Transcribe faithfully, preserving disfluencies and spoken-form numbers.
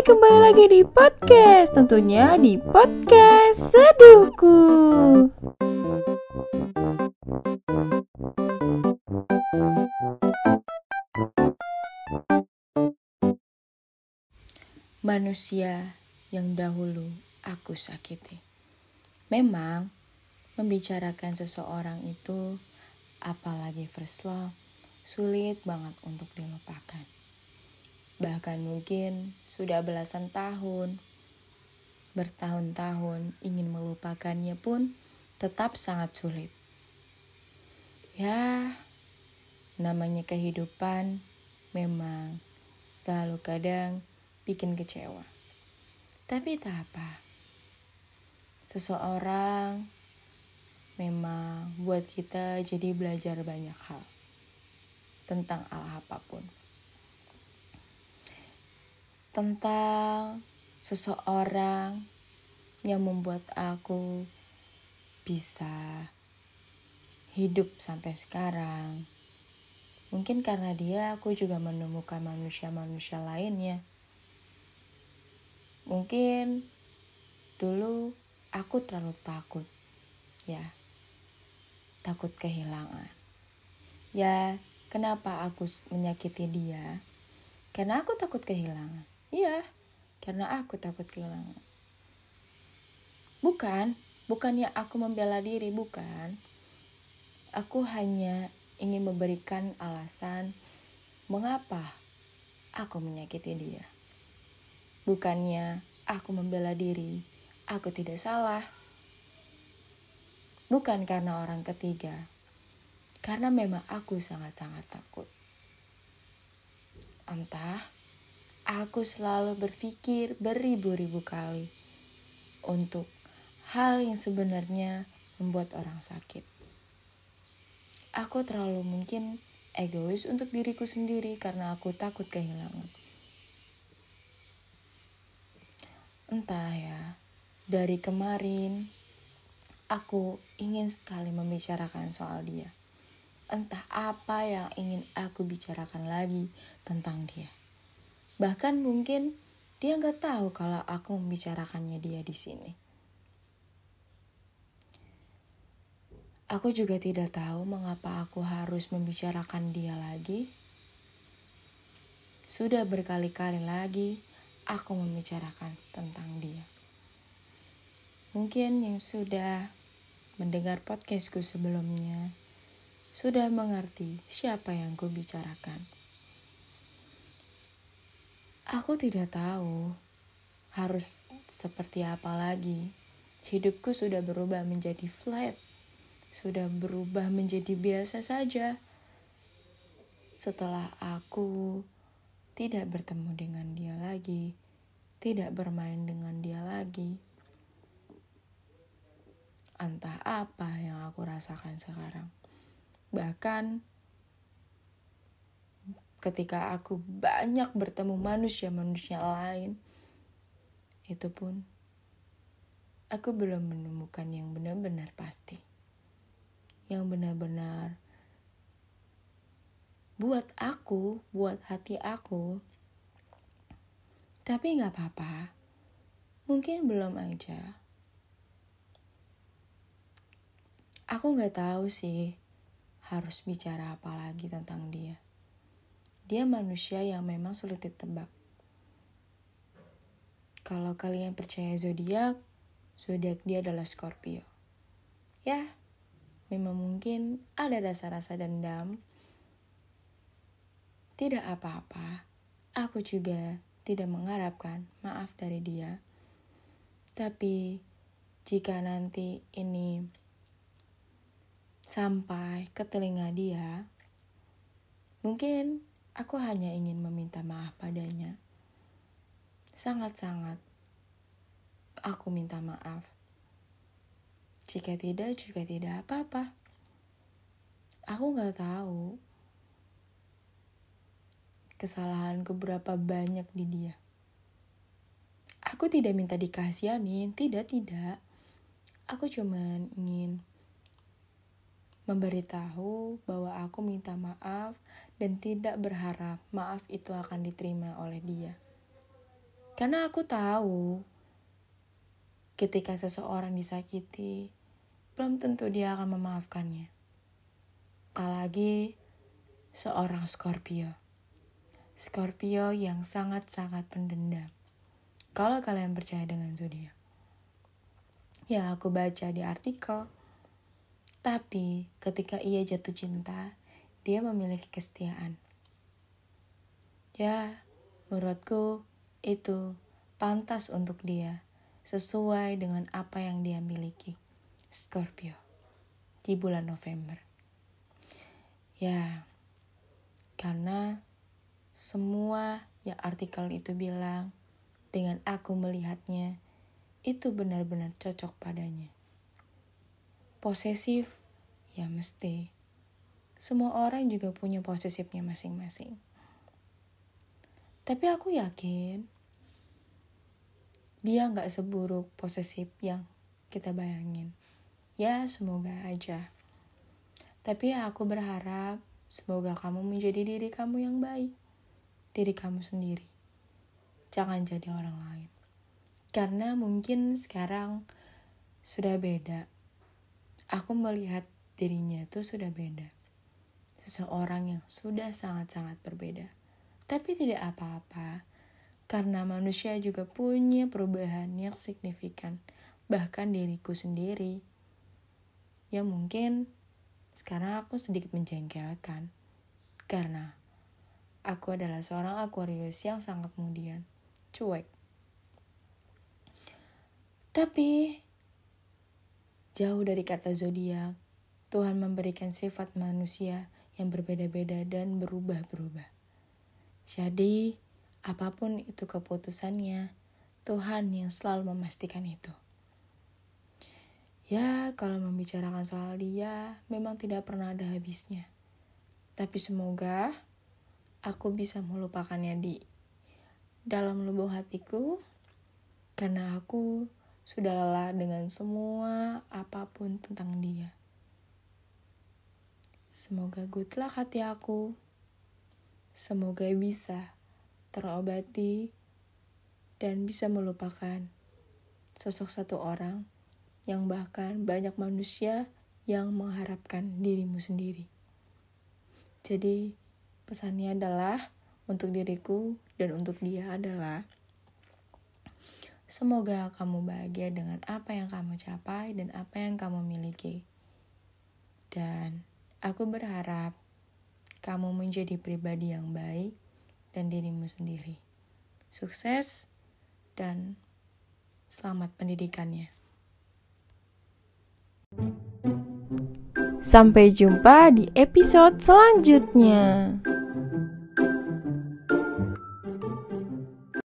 Hai, kembali lagi di podcast, tentunya di podcast Seduhku. Manusia yang dahulu aku sakiti. Memang, membicarakan seseorang itu, apalagi first love, sulit banget untuk dilupakan. Bahkan mungkin sudah belasan tahun, bertahun-tahun ingin melupakannya pun tetap sangat sulit. Ya, namanya kehidupan memang selalu kadang bikin kecewa. Tapi tak apa. Seseorang memang buat kita jadi belajar banyak hal tentang hal apapun. Tentang seseorang yang membuat aku bisa hidup sampai sekarang. Mungkin karena dia aku juga menemukan manusia-manusia lainnya. Mungkin dulu aku terlalu takut, ya, takut kehilangan. Ya, kenapa aku menyakiti dia? Karena aku takut kehilangan. Iya, karena aku takut kehilangan. Bukan, bukannya aku membela diri, bukan. Aku hanya ingin memberikan alasan mengapa aku menyakiti dia. Bukannya aku membela diri, aku tidak salah. Bukan karena orang ketiga, karena memang aku sangat-sangat takut. Entah, aku selalu berpikir beribu-ribu kali untuk hal yang sebenarnya membuat orang sakit. Aku terlalu mungkin egois untuk diriku sendiri karena aku takut kehilangan. Entah ya, dari kemarin aku ingin sekali membicarakan soal dia. Entah apa yang ingin aku bicarakan lagi tentang dia. Bahkan mungkin dia nggak tahu kalau aku membicarakannya dia di sini. Aku juga tidak tahu mengapa aku harus membicarakan dia lagi. Sudah berkali-kali lagi aku membicarakan tentang dia. Mungkin yang sudah mendengar podcastku sebelumnya sudah mengerti siapa yang ku bicarakan. Aku tidak tahu harus seperti apa lagi. Hidupku sudah berubah menjadi flat. Sudah berubah menjadi biasa saja. Setelah aku tidak bertemu dengan dia lagi, tidak bermain dengan dia lagi. Entah apa yang aku rasakan sekarang. Bahkan ketika aku banyak bertemu manusia-manusia lain, itu pun aku belum menemukan yang benar-benar pasti. Yang benar-benar buat aku, buat hati aku. Tapi gak apa-apa. Mungkin belum aja. Aku gak tahu sih harus bicara apa lagi tentang dia. Dia manusia yang memang sulit ditebak. Kalau kalian percaya zodiak, zodiak dia adalah Scorpio. Ya, memang mungkin ada dasar rasa dendam. Tidak apa-apa. Aku juga tidak mengharapkan maaf dari dia. Tapi jika nanti ini sampai ke telinga dia, mungkin aku hanya ingin meminta maaf padanya. Sangat-sangat aku minta maaf. Jika tidak, juga tidak apa-apa. Aku gak tahu kesalahanku berapa banyak di dia. Aku tidak minta dikasihanin, tidak-tidak. Aku cuma ingin memberitahu bahwa aku minta maaf dan tidak berharap maaf itu akan diterima oleh dia. Karena aku tahu ketika seseorang disakiti, belum tentu dia akan memaafkannya. Apalagi seorang Scorpio. Scorpio yang sangat-sangat pendendam. Kalau kalian percaya dengan zodiak. Ya, aku baca di artikel. Tapi ketika ia jatuh cinta, dia memiliki kesetiaan. Ya, menurutku itu pantas untuk dia, sesuai dengan apa yang dia miliki. Scorpio di bulan November. Ya, karena semua yang artikel itu bilang, dengan aku melihatnya, itu benar-benar cocok padanya. Posesif, ya mesti. Semua orang juga punya posesifnya masing-masing. Tapi aku yakin, dia gak seburuk posesif yang kita bayangin. Ya, semoga aja. Tapi aku berharap, semoga kamu menjadi diri kamu yang baik. Diri kamu sendiri. Jangan jadi orang lain. Karena mungkin sekarang sudah beda. Aku melihat dirinya itu sudah beda. Seseorang yang sudah sangat-sangat berbeda. Tapi tidak apa-apa. Karena manusia juga punya perubahan yang signifikan. Bahkan diriku sendiri. Ya mungkin sekarang aku sedikit menjengkelkan. Karena aku adalah seorang Aquarius yang sangat kemudian cuek. Tapi jauh dari kata zodiak, Tuhan memberikan sifat manusia yang berbeda-beda dan berubah-berubah. Jadi, apapun itu keputusannya, Tuhan yang selalu memastikan itu. Ya, kalau membicarakan soal dia, memang tidak pernah ada habisnya. Tapi semoga aku bisa melupakannya di dalam lubuk hatiku, karena aku sudah lelah dengan semua apapun tentang dia. Semoga good luck hati aku. Semoga bisa terobati dan bisa melupakan sosok satu orang yang bahkan banyak manusia yang mengharapkan dirimu sendiri. Jadi pesannya adalah untuk diriku dan untuk dia adalah semoga kamu bahagia dengan apa yang kamu capai dan apa yang kamu miliki. Dan aku berharap kamu menjadi pribadi yang baik dan dirimu sendiri. Sukses dan selamat pendidikannya. Sampai jumpa di episode selanjutnya.